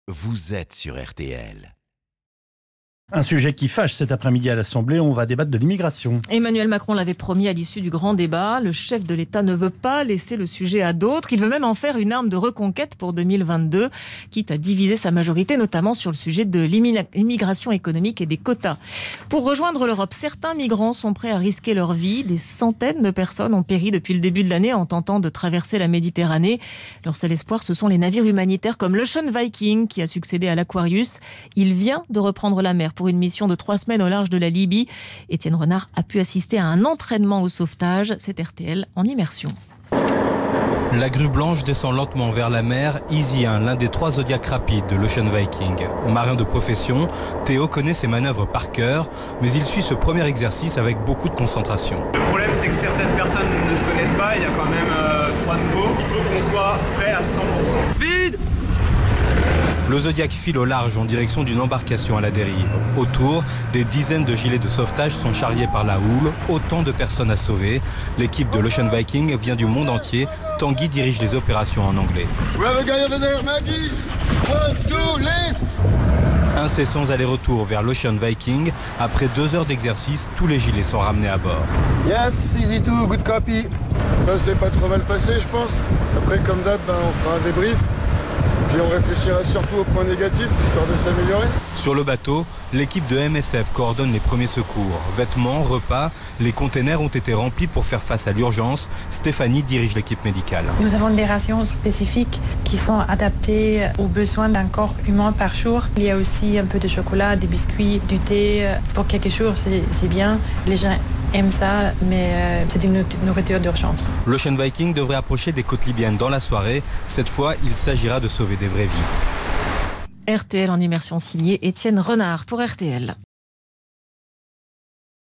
vous êtes sur RTL. Un sujet qui fâche cet après-midi à l'Assemblée, on va débattre de l'immigration. Emmanuel Macron l'avait promis à l'issue du grand débat. Le chef de l'État ne veut pas laisser le sujet à d'autres. Il veut même en faire une arme de reconquête pour 2022, quitte à diviser sa majorité, notamment sur le sujet de l'immigration économique et des quotas. Pour rejoindre l'Europe, certains migrants sont prêts à risquer leur vie. Des centaines de personnes ont péri depuis le début de l'année en tentant de traverser la Méditerranée. Leur seul espoir, ce sont les navires humanitaires comme l'Ocean Viking, qui a succédé à l'Aquarius. Il vient de reprendre la mer pour une mission de 3 semaines au large de la Libye. Étienne Renard a pu assister à un entraînement au sauvetage. C'est RTL en immersion. La grue blanche descend lentement vers la mer. Easy 1, l'un des 3 Zodiac rapides de l'Ocean Viking. Marin de profession, Théo connaît ses manœuvres par cœur, mais il suit ce premier exercice avec beaucoup de concentration. Le problème, c'est que certaines personnes ne se connaissent pas. Il y a quand même 3 nouveaux. Il faut qu'on soit prêt à 100%. Speed! Le Zodiac file au large en direction d'une embarcation à la dérive. Autour, des dizaines de gilets de sauvetage sont charriés par la houle, autant de personnes à sauver. L'équipe de l'Ocean Viking vient du monde entier. Tanguy dirige les opérations en anglais. Incessants allers-retours vers l'Ocean Viking. Après 2 heures d'exercice, tous les gilets sont ramenés à bord. Yes, easy to, good copy. Ça s'est pas trop mal passé, je pense. Après, comme d'hab, on fera un débrief. Puis on réfléchira surtout aux points négatifs, histoire de s'améliorer. Sur le bateau, l'équipe de MSF coordonne les premiers secours. Vêtements, repas, les containers ont été remplis pour faire face à l'urgence. Stéphanie dirige l'équipe médicale. Nous avons des rations spécifiques qui sont adaptées aux besoins d'un corps humain par jour. Il y a aussi un peu de chocolat, des biscuits, du thé. Pour quelques jours, c'est bien. Les gens aiment ça, mais c'est une nourriture d'urgence. L'Ocean Viking devrait approcher des côtes libyennes dans la soirée. Cette fois, il s'agira de sauver des vraies vies. RTL en immersion signée Étienne Renard pour RTL.